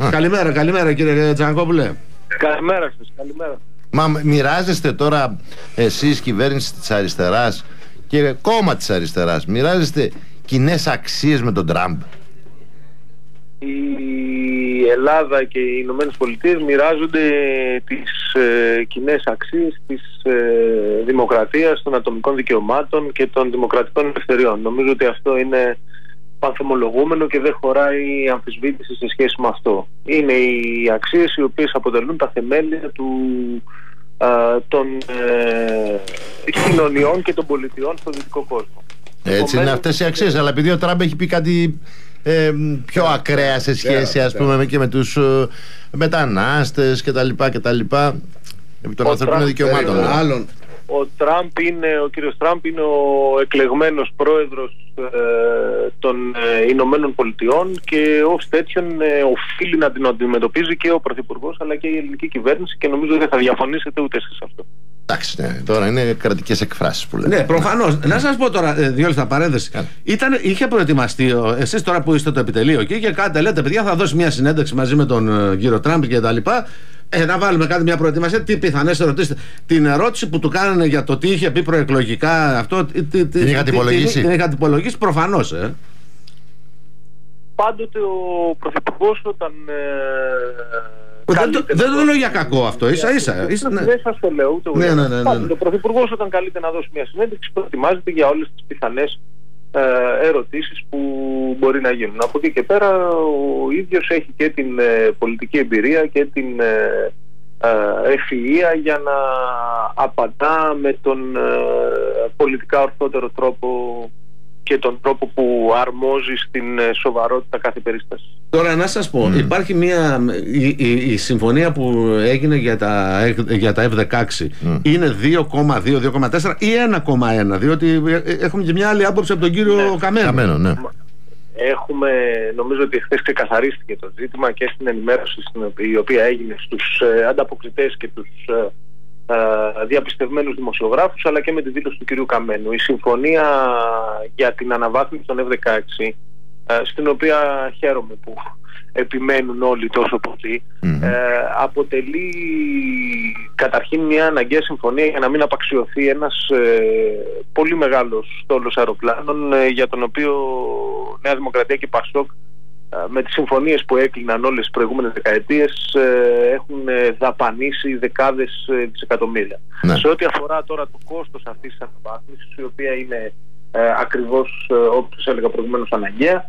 Καλημέρα κύριε Τζανακόπουλε. Καλημέρα σας, καλημέρα. Μα μοιράζεστε τώρα εσείς, κυβέρνηση της αριστεράς και κόμμα της αριστεράς, μοιράζεστε κοινές αξίες με τον Τραμπ? Η Ελλάδα και οι Ηνωμένες Πολιτείες μοιράζονται τις κοινές αξίες της δημοκρατίας, των ατομικών δικαιωμάτων και των δημοκρατικών ελευθεριών. Νομίζω ότι αυτό είναι πανθομολογούμενο και δεν χωράει αμφισβήτηση σε σχέση με αυτό. Είναι οι αξίες οι οποίες αποτελούν τα θεμέλια των κοινωνιών και των πολιτιών στο δυτικό κόσμο. Έτσι είναι αυτές οι αξίες, αλλά επειδή ο Τραμπ έχει πει κάτι πιο ακραία σε σχέση ας πούμε και με τους μετανάστες κτλ. Επί των ανθρωπίνων δικαιωμάτων. Ο κύριος Τραμπ είναι ο εκλεγμένος πρόεδρος των Ηνωμένων Πολιτειών και ως τέτοιον οφείλει να την αντιμετωπίζει και ο Πρωθυπουργός αλλά και η ελληνική κυβέρνηση, και νομίζω δεν θα διαφωνήσετε ούτε εσείς αυτό. Εντάξει, ναι, τώρα είναι κρατικές εκφράσεις που λέτε. Ναι, προφανώς. Να σας πω τώρα, δύο λεπτά παρένθεση. Είχε προετοιμαστεί, εσείς τώρα που είστε το επιτελείο και είχε κάτι, λέτε παιδιά, θα δώσει μια συνέντευξη μαζί με τον κύριο Τραμπ και τα λοιπά. Να βάλουμε κάτι, μια προετοιμασία. Τι πιθανές ερωτήσεις? Την ερώτηση που του κάνανε για το τι είχε πει προεκλογικά, αυτό. Την είχατε υπολογίσει? Την είχατε υπολογίσει, προφανώς. Πάντοτε ο Πρωθυπουργός όταν. Δεν το λέω για κακό αυτό, ίσα-ίσα. Δεν σας το λέω ούτε. Ναι. Ο Πρωθυπουργός όταν καλείται να δώσει μια συνέντευξη προετοιμάζεται για όλες τις πιθανές ερωτήσεις που μπορεί να γίνουν. Από εκεί και πέρα ο ίδιος έχει και την πολιτική εμπειρία και την ευφυΐα για να απαντά με τον πολιτικά ορθότερο τρόπο και τον τρόπο που αρμόζει στην σοβαρότητα κάθε περίσταση. Τώρα να σας πω, υπάρχει η συμφωνία που έγινε για τα F-16 είναι 2,2-2,4 ή 1,1, διότι έχουμε και μια άλλη άποψη από τον κύριο Καμένο. Ναι. Έχουμε, νομίζω ότι χθες ξεκαθαρίστηκε το ζήτημα και στην ενημέρωση η οποία έγινε στους ανταποκριτές και τους διαπιστευμένους δημοσιογράφους, αλλά και με τη δήλωση του κυρίου Καμένου. Η συμφωνία για την αναβάθμιση των F-16, στην οποία χαίρομαι που επιμένουν όλοι τόσο πολύ, αποτελεί καταρχήν μια αναγκαία συμφωνία για να μην απαξιωθεί ένας πολύ μεγάλος στόλος αεροπλάνων, για τον οποίο Νέα Δημοκρατία και Πασόκ με τις συμφωνίες που έκλειναν όλες τις προηγούμενες δεκαετίες έχουν δαπανίσει δεκάδες δισεκατομμύρια. Ναι. Σε ό,τι αφορά τώρα το κόστος αυτής της αναβάθμισης, η οποία είναι ακριβώς όπως έλεγα προηγουμένως αναγκαία,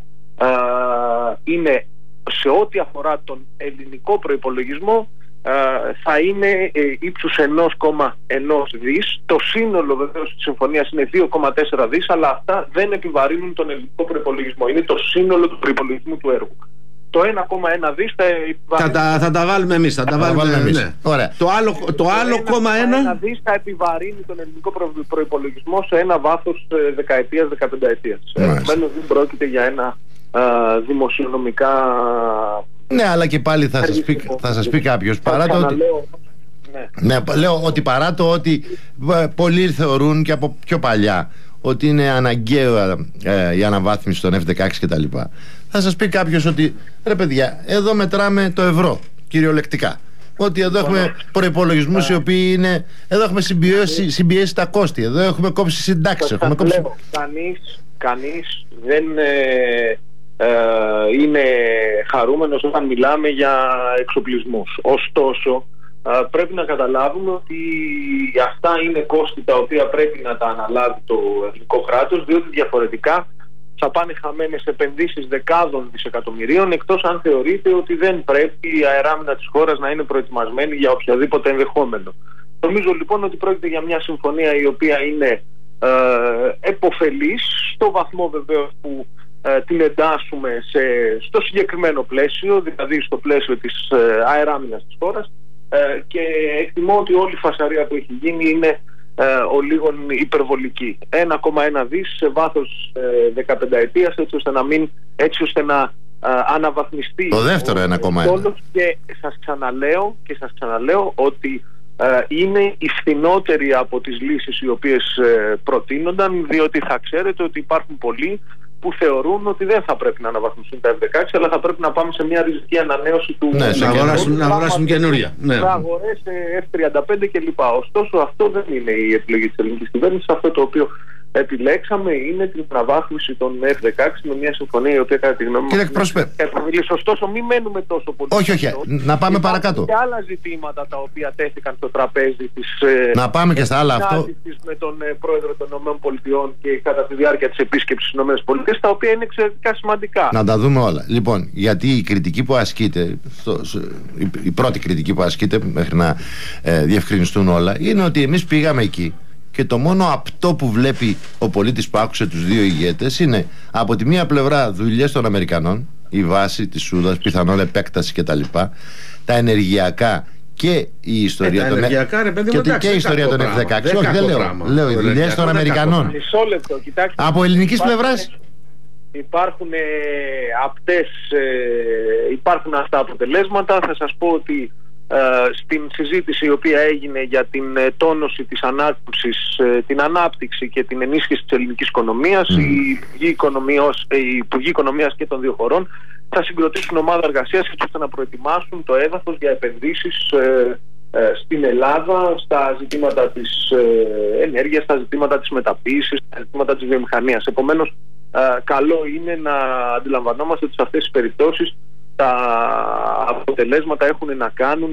είναι σε ό,τι αφορά τον ελληνικό προϋπολογισμό θα είναι ύψους 1,1 δις. Το σύνολο βεβαίως της συμφωνίας είναι 2,4 δις, αλλά αυτά δεν επιβαρύνουν τον ελληνικό προϋπολογισμό. Είναι το σύνολο του προϋπολογισμού του έργου. Το 1,1 δις θα τα βάλουμε εμείς. Ναι. Ωραία. Το άλλο 1,1 δις θα επιβαρύνει τον ελληνικό προϋπολογισμό σε ένα βάθος δεκαετίας, 15ετίας. Επομένως δεν πρόκειται για ένα δημοσιονομικά. Ναι, αλλά και πάλι θα σας πει κάποιος, παρά το ότι. Ναι, λέω ότι παρά το ότι πολλοί θεωρούν και από πιο παλιά ότι είναι αναγκαίο η αναβάθμιση των F-16 κτλ. Θα σας πει κάποιος ότι ρε παιδιά, εδώ μετράμε το ευρώ κυριολεκτικά. Ότι εδώ έχουμε προϋπολογισμούς οι οποίοι είναι. Εδώ έχουμε συμπιέσει τα κόστη. Εδώ έχουμε κόψει συντάξεις. Κανείς δεν είναι χαρούμενος όταν μιλάμε για εξοπλισμούς. Ωστόσο πρέπει να καταλάβουμε ότι αυτά είναι κόστη τα οποία πρέπει να τα αναλάβει το ελληνικό κράτος, διότι διαφορετικά θα πάνε χαμένες επενδύσεις δεκάδων δισεκατομμυρίων, εκτός αν θεωρείται ότι δεν πρέπει η αεράμινα της χώρας να είναι προετοιμασμένη για οποιοδήποτε ενδεχόμενο. Νομίζω λοιπόν ότι πρόκειται για μια συμφωνία η οποία είναι επωφελής στο βαθμό βεβαίως που την εντάσσουμε στο συγκεκριμένο πλαίσιο, δηλαδή στο πλαίσιο της αεράμινας της χώρας, και εκτιμώ ότι όλη η φασαρία που έχει γίνει είναι ο λίγων υπερβολική. 1,1 δις σε βάθος 15 ετίας, έτσι ώστε να αναβαθμιστεί το δεύτερο 1,1. Και σας ξαναλέω ότι είναι η φθηνότερη από τις λύσεις οι οποίες προτείνονταν, διότι θα ξέρετε ότι υπάρχουν πολλοί που θεωρούν ότι δεν θα πρέπει να αναβαθμιστούν τα F-16, αλλά θα πρέπει να πάμε σε μια ριζική ανανέωση του. Ναι, να αγοράσουν καινούρια. Να αγοράσει F-35 κλπ. Ωστόσο, αυτό δεν είναι η επιλογή της ελληνικής κυβέρνησης. Αυτό το οποίο επιλέξαμε είναι την αναβάθμιση των F-16 με μια συμφωνία η οποία, κατά τη γνώμη μας, ωστόσο μην μένουμε τόσο πολύ. Όχι, να πάμε παρακάτω. Και άλλα ζητήματα τα οποία τέθηκαν στο τραπέζι της να πάμε και στα άλλα αυτό με τον πρόεδρο των ΗΠΑ και κατά τη διάρκεια της επίσκεψης στις ΗΠΑ, τα οποία είναι εξαιρετικά σημαντικά. Να τα δούμε όλα. Λοιπόν, γιατί η κριτική που ασκείται, η πρώτη κριτική που ασκείται μέχρι να διευκρινιστούν όλα, είναι ότι εμείς πήγαμε εκεί και το μόνο απτό που βλέπει ο πολίτης που άκουσε τους δύο ηγέτες είναι από τη μία πλευρά δουλειές των Αμερικανών, η βάση της Σούδας, πιθανόν επέκταση κτλ. Τα ενεργειακά και η ιστορία των F-16. Όχι, δεν λέω οι δουλειές των Αμερικανών. Από ελληνικής πλευράς υπάρχουν αυτά αποτελέσματα. Θα σας πω ότι στην συζήτηση η οποία έγινε για την τόνωση της ανάπτυξης, την ανάπτυξη και την ενίσχυση της ελληνικής οικονομίας, οι Υπουργοί Οικονομίας και των δύο χωρών θα συγκροτήσουν ομάδα εργασίας έτσι ώστε να προετοιμάσουν το έδαφος για επενδύσεις στην Ελλάδα στα ζητήματα της ενέργειας, στα ζητήματα της μεταποίησης, στα ζητήματα της βιομηχανίας. Επομένως, καλό είναι να αντιλαμβανόμαστε ότι σε αυτές τις περιπτώσεις τα αποτελέσματα έχουν να κάνουν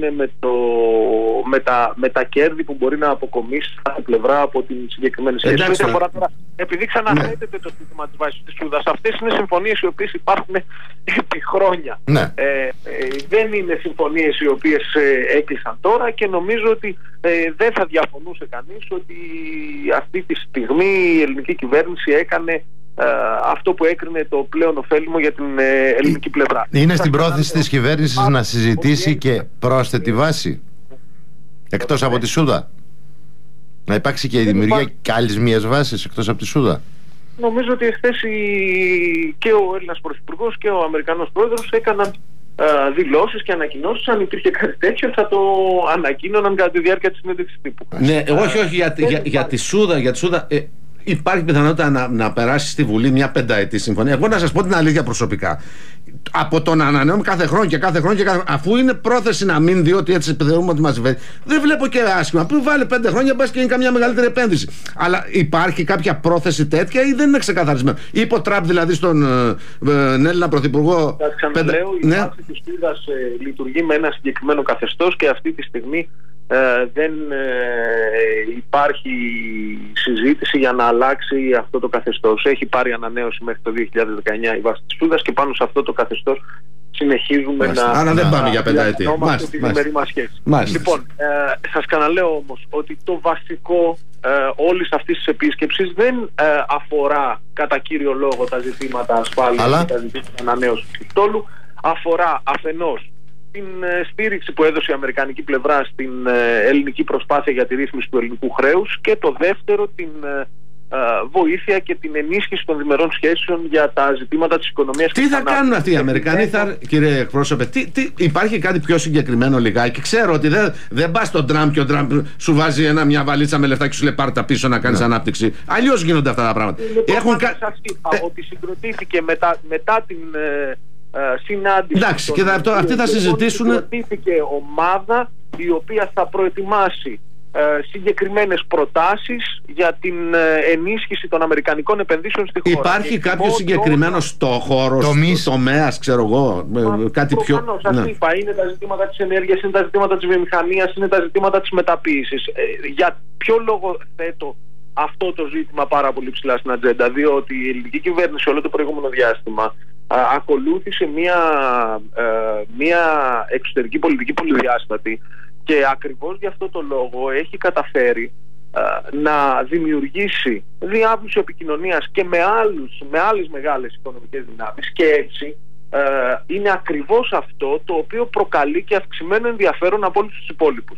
με τα κέρδη που μπορεί να αποκομίσει κάθε πλευρά από την συγκεκριμένη σχέση. Επειδή ξαναθέτεται το ζήτημα της βάσης της Σούδας, αυτές είναι συμφωνίες οι οποίες υπάρχουν επί χρόνια. Δεν είναι συμφωνίες οι οποίες έκλεισαν τώρα και νομίζω ότι δεν θα διαφωνούσε κανείς ότι αυτή τη στιγμή η ελληνική κυβέρνηση έκανε αυτό που έκρινε το πλέον ωφέλιμο για την ελληνική πλευρά. Είναι στην πρόθεση της κυβέρνησης να συζητήσει και πρόσθετη βάση εκτός από τη Σούδα, να υπάρξει και η δημιουργία κι άλλης μιας βάσης εκτός από τη Σούδα? Νομίζω ότι εχθές και ο Έλληνας Πρωθυπουργός και ο Αμερικανός Πρόεδρος έκαναν δηλώσεις και ανακοινώσεις. Αν υπήρχε κάτι τέτοιο θα το ανακοίνωναν κατά τη διάρκεια της συνέντευξης τύπου. Ναι, όχι για τη Σούδα. Υπάρχει πιθανότητα να περάσει στη Βουλή μια πενταετή συμφωνία. Εγώ να σας πω την αλήθεια προσωπικά. Από το να ανανεώνουμε κάθε χρόνο και κάθε χρόνο, αφού είναι πρόθεση να μην, διότι έτσι επιθυμούμε ότι μας συμφέρει, δεν βλέπω και άσχημα. Που βάλει 5 χρόνια, πας και είναι καμιά μεγαλύτερη επένδυση. Αλλά υπάρχει κάποια πρόθεση τέτοια ή δεν είναι ξεκαθαρισμένο? Είπε ο Τραμπ δηλαδή στον Έλληνα Πρωθυπουργό. Θα ξαναλέω, η βάση της Σούδας λειτουργεί με ένα συγκεκριμένο καθεστώς και αυτή τη στιγμή δεν υπάρχει συζήτηση για να αλλάξει αυτό το καθεστώς. Έχει πάρει ανανέωση μέχρι το 2019 η βάση της Σούδας και πάνω σε αυτό το καθεστώς συνεχίζουμε Άρα δεν πάμε για πενταετία. Τη διμερή μας σχέση. Λοιπόν, σας ξαναλέω όμως ότι το βασικό όλης αυτής της επίσκεψης δεν αφορά κατά κύριο λόγο τα ζητήματα ασφάλειας και τα ζητήματα ανανέωσης του στόλου. Αφορά αφενός την στήριξη που έδωσε η αμερικανική πλευρά στην ελληνική προσπάθεια για τη ρύθμιση του ελληνικού χρέους και το δεύτερο την βοήθεια και την ενίσχυση των διμερών σχέσεων για τα ζητήματα της οικονομίας. Τι θα κάνουν αυτοί οι Αμερικανοί, κύριε εκπρόσωπε? Υπάρχει κάτι πιο συγκεκριμένο λιγάκι? Ξέρω ότι δεν πας στον Τραμπ και ο Τραμπ σου βάζει μια βαλίτσα με λεφτά και σου λέει πάρ' τα πίσω να κάνεις ανάπτυξη. Αλλιώς γίνονται αυτά τα πράγματα. Σας είπα ότι συγκροτήθηκε μετά την συνάντηση. Εντάξει, και αυτοί θα συζητήσουν. Συγκροτήθηκε ομάδα η οποία θα προετοιμάσει συγκεκριμένες προτάσεις για την ενίσχυση των αμερικανικών επενδύσεων στη χώρα. Υπάρχει κάποιο συγκεκριμένο στόχος, τομέας, ξέρω εγώ, κάτι πιο? Σας είπα, είναι τα ζητήματα της ενέργειας, είναι τα ζητήματα της βιομηχανίας, είναι τα ζητήματα της μεταποίησης. Για ποιο λόγο θέτω αυτό το ζήτημα πάρα πολύ ψηλά στην ατζέντα? Διότι η ελληνική κυβέρνηση όλο το προηγούμενο διάστημα ακολούθησε μια εξωτερική πολιτική πολυδιάστατη και ακριβώς γι' αυτό το λόγο έχει καταφέρει να δημιουργήσει διάβλους επικοινωνίας και με άλλες μεγάλες οικονομικές δυνάμεις και έτσι είναι ακριβώς αυτό το οποίο προκαλεί και αυξημένο ενδιαφέρον από όλους τους υπόλοιπους.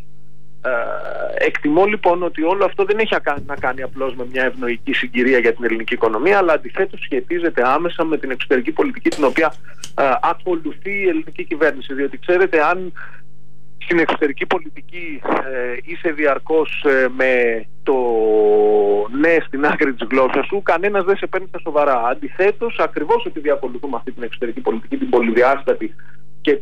Εκτιμώ λοιπόν ότι όλο αυτό δεν έχει να κάνει απλώς με μια ευνοϊκή συγκυρία για την ελληνική οικονομία, αλλά αντιθέτως σχετίζεται άμεσα με την εξωτερική πολιτική την οποία ακολουθεί η ελληνική κυβέρνηση. Διότι ξέρετε, αν στην εξωτερική πολιτική είσαι διαρκώς με το ναι στην άκρη της γλώσσας σου, κανένας δεν σε παίρνει στα σοβαρά. Αντιθέτως, ακριβώς επειδή ακολουθούμε αυτή την εξωτερική πολιτική, την πολυδιάστατη και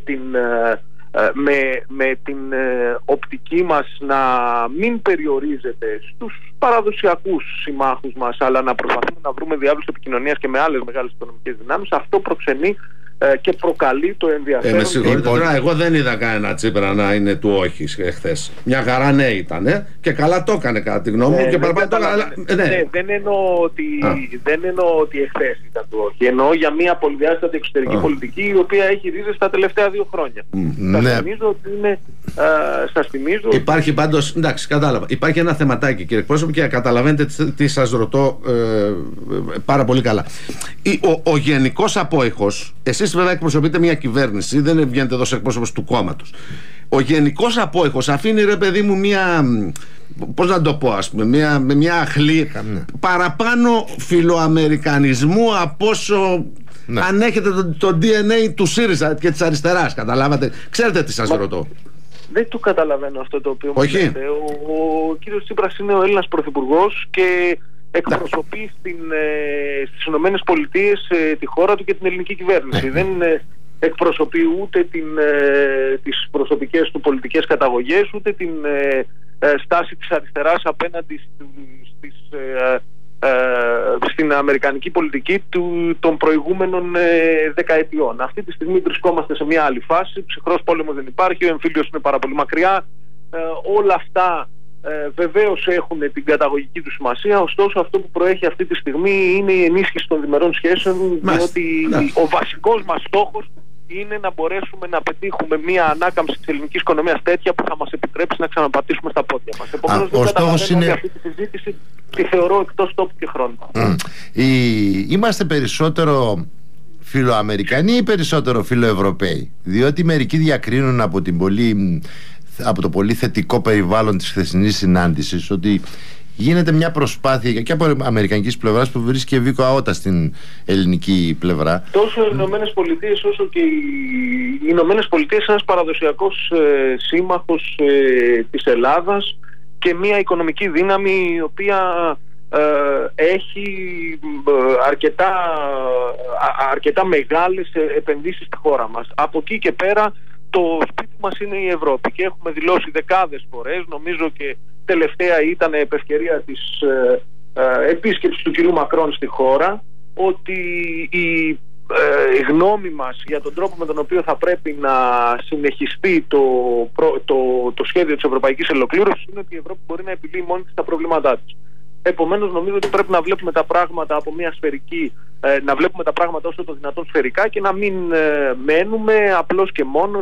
με την οπτική μας να μην περιορίζεται στους παραδοσιακούς συμμάχους μας, αλλά να προσπαθούμε να βρούμε διάβλους επικοινωνίας και με άλλες μεγάλες οικονομικές δυνάμεις, αυτό προξενεί και προκαλεί το ενδιαφέρον. Με συγχωρείτε τώρα, εγώ δεν είδα κανένα Τσίπρα να είναι του όχι χθες. Μια χαρά ναι ήταν και καλά το έκανε κατά τη γνώμη μου. Δεν εννοώ ότι εχθές ήταν του όχι. Εννοώ για μια πολυδιάστατη εξωτερική πολιτική, η οποία έχει ρίζες τα τελευταία 2 χρόνια. Σας θυμίζω. Υπάρχει πάντως, εντάξει, κατάλαβα. Υπάρχει ένα θεματάκι, κύριε εκπρόσωπο, και καταλαβαίνετε τι σας ρωτώ πάρα πολύ καλά. Ο γενικός απόϊχος, εσείς βέβαια εκπροσωπείτε μια κυβέρνηση, δεν βγαίνετε εδώ σε εκπρόσωπος του κόμματος. Ο γενικός απόϊχος αφήνει, ρε παιδί μου, μια, πώς να το πω, ας πούμε, μια αχλή παραπάνω φιλοαμερικανισμού από όσο ανέχεται το DNA του ΣΥΡΙΖΑ και της αριστεράς, καταλάβατε. Ξέρετε τι σας ρωτώ. Δεν το καταλαβαίνω αυτό το οποίο μου λέτε. Ο κύριος Τσίπρας είναι ο Έλληνας Πρωθυπουργός και εκπροσωπεί στις Ηνωμένες Πολιτείες τη χώρα του και την ελληνική κυβέρνηση. Δεν εκπροσωπεί ούτε τις προσωπικές του πολιτικές καταγωγές, ούτε την στάση της αριστεράς απέναντι στην αμερικανική πολιτική των προηγούμενων δεκαετιών. Αυτή τη στιγμή βρισκόμαστε σε μια άλλη φάση. Ψυχρός πόλεμος δεν υπάρχει, ο εμφύλιος είναι πάρα πολύ μακριά. Όλα αυτά βεβαίως έχουν την καταγωγική του σημασία, ωστόσο αυτό που προέχει αυτή τη στιγμή είναι η ενίσχυση των διμερών σχέσεων, διότι ο βασικός μας στόχος είναι να μπορέσουμε να πετύχουμε μια ανάκαμψη της ελληνικής οικονομίας τέτοια που θα μας επιτρέψει να ξαναπατήσουμε στα πόδια μας. Επομένως, δεν καταλαβαίνω ότι αυτή τη συζήτηση τη θεωρώ εκτός τόπου και χρόνου. Είμαστε περισσότερο φιλοαμερικανοί ή περισσότερο φιλοευρωπαίοι? Διότι μερικοί διακρίνουν από το πολύ θετικό περιβάλλον της χθεσινής συνάντησης ότι γίνεται μια προσπάθεια και από αμερικανικής πλευράς που βρίσκει Βίκο αότα στην ελληνική πλευρά. Τόσο οι Ηνωμένες Πολιτείες όσο και οι Ηνωμένες Πολιτείες είναι ένας παραδοσιακός σύμμαχος της Ελλάδας και μια οικονομική δύναμη η οποία έχει αρκετά μεγάλες επενδύσεις στη χώρα μας. Από εκεί και πέρα το σπίτι μας είναι η Ευρώπη και έχουμε δηλώσει δεκάδες φορές, νομίζω και τελευταία ήταν επευκαιρία της επίσκεψης του κυρίου Μακρόν στη χώρα, ότι η γνώμη μας για τον τρόπο με τον οποίο θα πρέπει να συνεχιστεί το σχέδιο της ευρωπαϊκής ολοκλήρωσης είναι ότι η Ευρώπη μπορεί να επιλύει μόνη της τα προβλήματά της. Επομένως, νομίζω ότι πρέπει να βλέπουμε τα πράγματα από μια σφαιρική, να βλέπουμε τα πράγματα όσο το δυνατόν σφαιρικά και να μην μένουμε απλώς και μόνο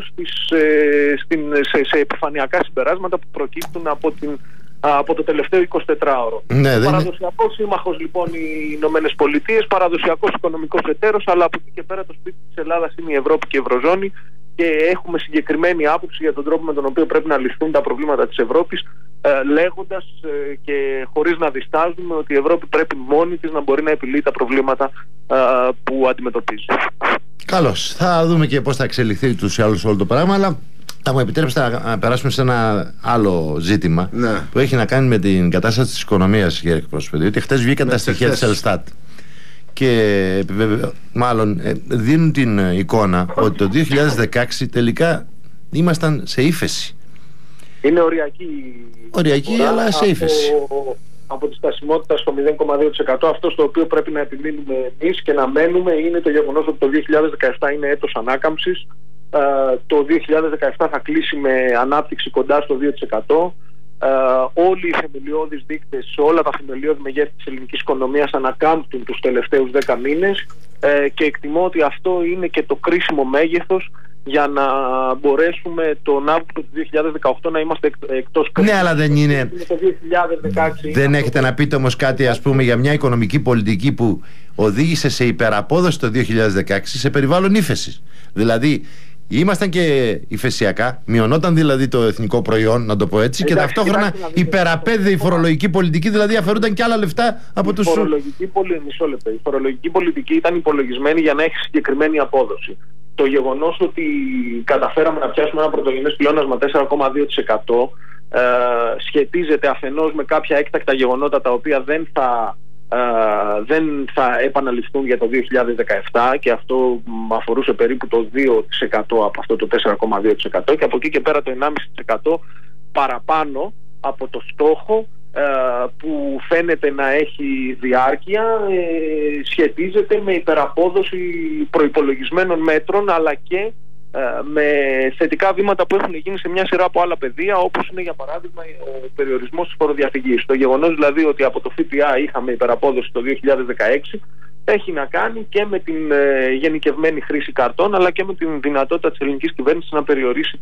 σε επιφανειακά συμπεράσματα που προκύπτουν από το τελευταίο 24ωρο. Παραδοσιακός σύμμαχος λοιπόν οι Ηνωμένες Πολιτείες, παραδοσιακός οικονομικός εταίρος, αλλά από εκεί και πέρα το σπίτι της Ελλάδας είναι η Ευρώπη και η Ευρωζώνη και έχουμε συγκεκριμένη άποψη για τον τρόπο με τον οποίο πρέπει να λυθούν τα προβλήματα της Ευρώπης, λέγοντας και χωρίς να διστάζουμε ότι η Ευρώπη πρέπει μόνη της να μπορεί να επιλύει τα προβλήματα που αντιμετωπίζει. Καλώς. Θα δούμε και πώς θα εξελιχθεί τους ή άλλους όλο το πράγμα, αλλά θα μου επιτρέψετε να περάσουμε σε ένα άλλο ζήτημα που έχει να κάνει με την κατάσταση της οικονομίας, κύριε εκπρόσωπε. Διότι χτες βγήκαν τα στοιχεία της Ελστάτ και μάλλον δίνουν την εικόνα ότι το 2016 τελικά ήμασταν σε ύφεση. Είναι οριακή αλλά σε ύφεση. Από τη στασιμότητα στο 0,2%, αυτό στο οποίο πρέπει να επιμείνουμε εμείς και να μένουμε είναι το γεγονός ότι το 2017 είναι έτος ανάκαμψης. Το 2017 θα κλείσει με ανάπτυξη κοντά στο 2%. Όλοι οι θεμελιώδεις δείκτες, όλα τα θεμελιώδη μεγέθη της ελληνικής οικονομίας ανακάμπτουν τους τελευταίους 10 μήνες και εκτιμώ ότι αυτό είναι και το κρίσιμο μέγεθος για να μπορέσουμε τον Αύγουστο του 2018 να είμαστε εκτός κρίσης. Ναι, αλλά δεν είναι. Το 2016 δεν έχετε να πείτε όμως κάτι, ας πούμε, για μια οικονομική πολιτική που οδήγησε σε υπεραπόδοση το 2016 σε περιβάλλον ύφεσης? Δηλαδή ήμασταν και υφεσιακά, μειωνόταν δηλαδή το εθνικό προϊόν, να το πω έτσι, και ταυτόχρονα υπεραπέδε η φορολογική πολιτική, δηλαδή αφαιρούνταν και άλλα λεφτά από τους. Η φορολογική πολιτική ήταν υπολογισμένη για να έχει συγκεκριμένη απόδοση. Το γεγονός ότι καταφέραμε να πιάσουμε ένα πρωτογενές πλεόνασμα 4,2% σχετίζεται αφενός με κάποια έκτακτα γεγονότα τα οποία δεν θα επαναληφθούν για το 2017, και αυτό αφορούσε περίπου το 2% από αυτό το 4,2%, και από εκεί και πέρα το 1,5% παραπάνω από το στόχο που φαίνεται να έχει διάρκεια σχετίζεται με υπεραπόδοση προϋπολογισμένων μέτρων, αλλά και με θετικά βήματα που έχουν γίνει σε μια σειρά από άλλα πεδία, όπως είναι για παράδειγμα ο περιορισμός της φοροδιαφυγής. Το γεγονός δηλαδή ότι από το ΦΠΑ είχαμε υπεραπόδοση το 2016 έχει να κάνει και με την γενικευμένη χρήση καρτών, αλλά και με την δυνατότητα της ελληνικής κυβέρνησης να περιορίσει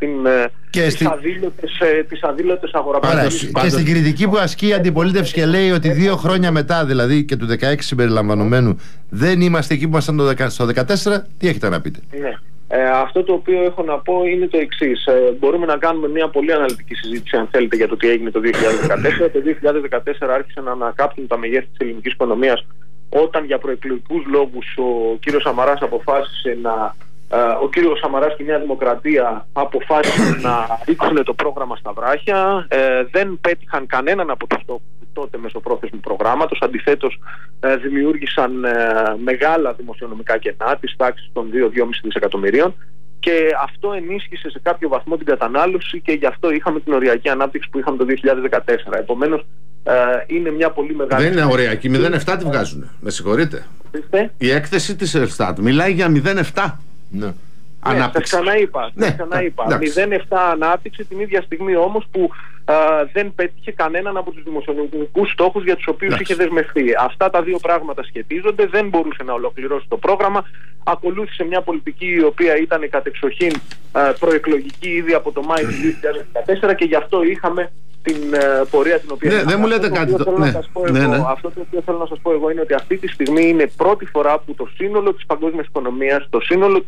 τις αδήλωτες αγοραπολισίες. Και στην κριτική που ασκεί η αντιπολίτευση και λέει ότι 2 χρόνια μετά, δηλαδή και του 2016 συμπεριλαμβανομένου, δεν είμαστε εκεί που ήμασταν στο 2014, τι έχετε να πείτε? Ναι. Αυτό το οποίο έχω να πω είναι το εξής. Μπορούμε να κάνουμε μια πολύ αναλυτική συζήτηση, αν θέλετε, για το τι έγινε το 2014. Το 2014 άρχισαν να ανακάπτουν τα μεγέθη της ελληνικής οικονομίας όταν για προεκλογικούς λόγους ο κύριος Σαμαράς αποφάσισε ο κύριος Σαμαράς και η Νέα Δημοκρατία αποφάσισαν να ρίξουν το πρόγραμμα στα βράχια. Δεν πέτυχαν κανέναν από τους στόχους του τότε μεσοπρόθεσμου προγράμματος. Αντιθέτως, δημιούργησαν μεγάλα δημοσιονομικά κενά της τάξης των 2-2,5 δισεκατομμυρίων, και αυτό ενίσχυσε σε κάποιο βαθμό την κατανάλωση, και γι' αυτό είχαμε την οριακή ανάπτυξη που είχαμε το 2014. Επομένως, είναι μια πολύ μεγάλη... Δεν είναι οριακή, 0,7 τη βγάζουν. Με συγχωρείτε. Η έκθεση της Ελστάτ μιλάει για 0,7. Ναι. Ανάπτυξη. Ναι, ξαναείπα. 0,7 ανάπτυξη, την ίδια στιγμή όμως που δεν πέτυχε κανέναν από τους δημοσιονομικούς στόχους για τους οποίους είχε δεσμευτεί. Αυτά τα δύο πράγματα σχετίζονται, δεν μπορούσε να ολοκληρώσει το πρόγραμμα. Ακολούθησε μια πολιτική η οποία ήταν κατεξοχήν προεκλογική ήδη από το Μάιο του 2014, και γι' αυτό είχαμε την πορεία την οποία... Ναι, δεν μου λέτε κάτι. Αυτό το οποίο θέλω να σας πω εγώ είναι ότι αυτή τη στιγμή είναι πρώτη φορά που το σύνολο της παγκόσμιας οικονομίας, το σύνολο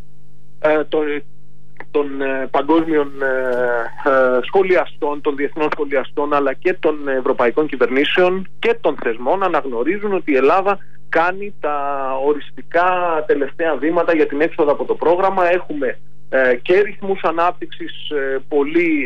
των παγκόσμιων σχολιαστών, των διεθνών σχολιαστών, αλλά και των ευρωπαϊκών κυβερνήσεων και των θεσμών αναγνωρίζουν ότι η Ελλάδα κάνει τα οριστικά τελευταία βήματα για την έξοδο από το πρόγραμμα. Έχουμε και ρυθμούς ανάπτυξης πολύ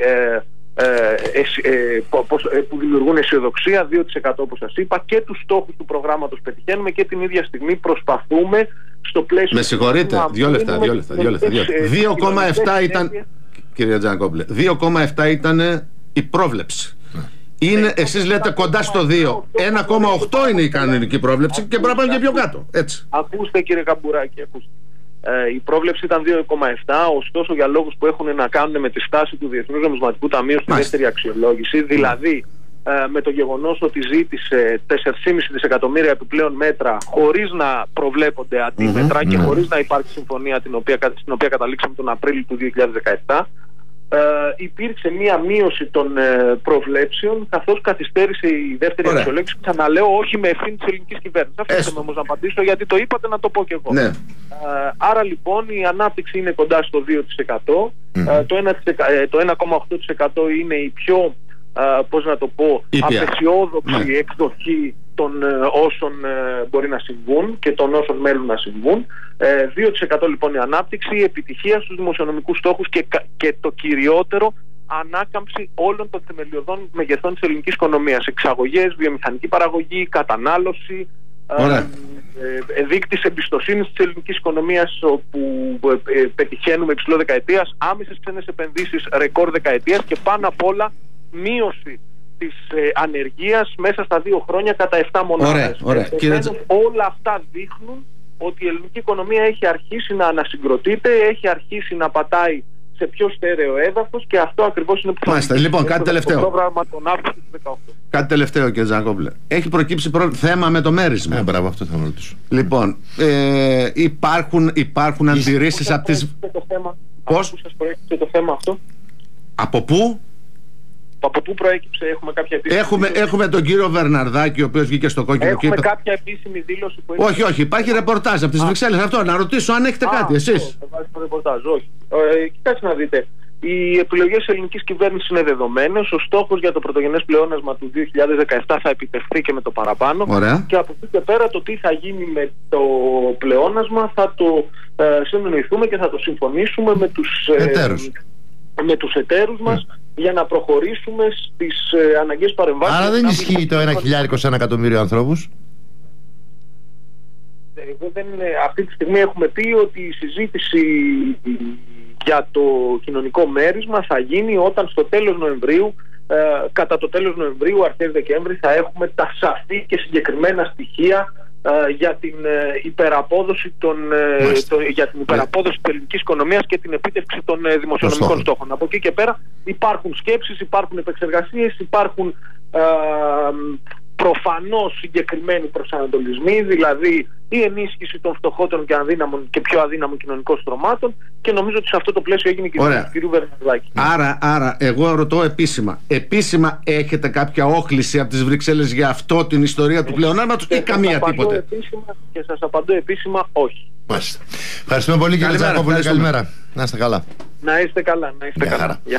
που δημιουργούν αισιοδοξία, 2% όπως σας είπα, και τους στόχους του προγράμματος πετυχαίνουμε, και την ίδια στιγμή προσπαθούμε στο πλαίσιο... Με συγχωρείτε, 2 λεπτά. 2,7 ήταν, κύριε Τζανακόπουλε, 2,7 ήταν η πρόβλεψη. Είναι, εσείς λέτε κοντά στο 2. 1,8 είναι η κανονική πρόβλεψη και πρέπει να πάμε και πιο κάτω. Έτσι. Ακούστε, κύριε Καμπουράκη, ακούστε. Η πρόβλεψη ήταν 2,7, ωστόσο για λόγους που έχουν να κάνουν με τη στάση του Διεθνούς Νομισματικού Ταμείου στη δεύτερη αξιολόγηση, δηλαδή με το γεγονός ότι ζήτησε 4,5 δισεκατομμύρια επιπλέον μέτρα χωρίς να προβλέπονται αντίμετρα και χωρίς να υπάρξει συμφωνία στην οποία καταλήξαμε τον Απρίλιο του 2017, υπήρξε μία μείωση των προβλέψεων, καθώς καθυστέρησε η δεύτερη αξιολόγηση. Ξαναλέω, όχι με ευθύνη της ελληνικής κυβέρνησης. Αφήστε με όμως να απαντήσω, γιατί το είπατε, να το πω και εγώ. Ναι. Άρα λοιπόν η ανάπτυξη είναι κοντά στο 2%. Το 1,8% είναι η πιο απεσιόδοξη εκδοχή των όσων μπορεί να συμβούν και των όσων μένουν να συμβούν. 2% λοιπόν η ανάπτυξη, η επιτυχία στους δημοσιονομικούς στόχους και το κυριότερο, ανάκαμψη όλων των θεμελιωδών μεγεθών της ελληνικής οικονομίας. Εξαγωγές, βιομηχανική παραγωγή, κατανάλωση, δείκτης εμπιστοσύνης της ελληνικής οικονομίας, όπου πετυχαίνουμε υψηλό δεκαετίας, άμεσες ξένες επενδύσεις ρεκόρ δεκαετίας, και πάνω απ' όλα μείωση της ανεργίας μέσα στα 2 χρόνια κατά 7 μονάδες. Όλα αυτά δείχνουν ότι η ελληνική οικονομία έχει αρχίσει να ανασυγκροτείται, έχει αρχίσει να πατάει σε πιο στέρεο έδαφος, και αυτό ακριβώς είναι που θα λοιπόν, κάτι τελευταίο. Το πρόγραμμα τον Αύγουστο του 2018. Κάτι τελευταίο, κύριε Τζανακόπουλε. Έχει προκύψει θέμα με το μέρισμα. Μπράβο, αυτό θα ρωτήσω. Λοιπόν, υπάρχουν αντιρρήσεις από τις... Πώς σας προέκυψε το θέμα αυτό? Από πού? Από πού προέκυψε, έχουμε κάποια επίσημη έχουμε τον κύριο Βερναρδάκη, ο οποίος βγήκε στο κόκκινο. Έχουμε κάποια επίσημη δήλωση που έχει... Όχι, υπάρχει ρεπορτάζ από τις Βρυξέλλες. Αυτό, να ρωτήσω αν έχετε κάτι εσείς. Όχι. Κοιτάξτε να δείτε. Οι επιλογές της ελληνικής κυβέρνησης είναι δεδομένες. Ο στόχος για το πρωτογενές πλεόνασμα του 2017 θα επιτευχθεί και με το παραπάνω. Ωραία. Και από εκεί και πέρα το τι θα γίνει με το πλεόνασμα θα το συνεννοηθούμε και θα το συμφωνήσουμε με τους εταίρους μας για να προχωρήσουμε στις αναγκαίες παρεμβάσεις. Άρα δεν ισχύει το 1.000 σε 1 εκατομμύριο ανθρώπους. Αυτή τη στιγμή έχουμε πει ότι η συζήτηση για το κοινωνικό μέρισμα θα γίνει όταν στο τέλος Νοεμβρίου, κατά το τέλος Νοεμβρίου, αρχές Δεκέμβρη, θα έχουμε τα σαφή και συγκεκριμένα στοιχεία για την υπεραπόδοση για την υπεραπόδοση της ελληνικής οικονομίας και την επίτευξη των δημοσιονομικών στόχων. Από εκεί και πέρα υπάρχουν σκέψεις, υπάρχουν επεξεργασίες, υπάρχουν προφανώς συγκεκριμένοι προσανατολισμοί, δηλαδή η ενίσχυση των φτωχότερων και αδύναμων και πιο αδύναμων κοινωνικών στρωμάτων, και νομίζω ότι σε αυτό το πλαίσιο έγινε και η κ. Βερναδάκη. Άρα, εγώ ρωτώ επίσημα. Επίσημα έχετε κάποια όχληση από τις Βρυξέλλες για αυτό, την ιστορία του πλεονάσματος, ή καμία τίποτε? Και σας απαντώ επίσημα όχι. Μάλιστα. Ευχαριστούμε πολύ, κύριε Τζακόπουλε. Καλημέρα. Να είστε καλά. Να είστε καλά.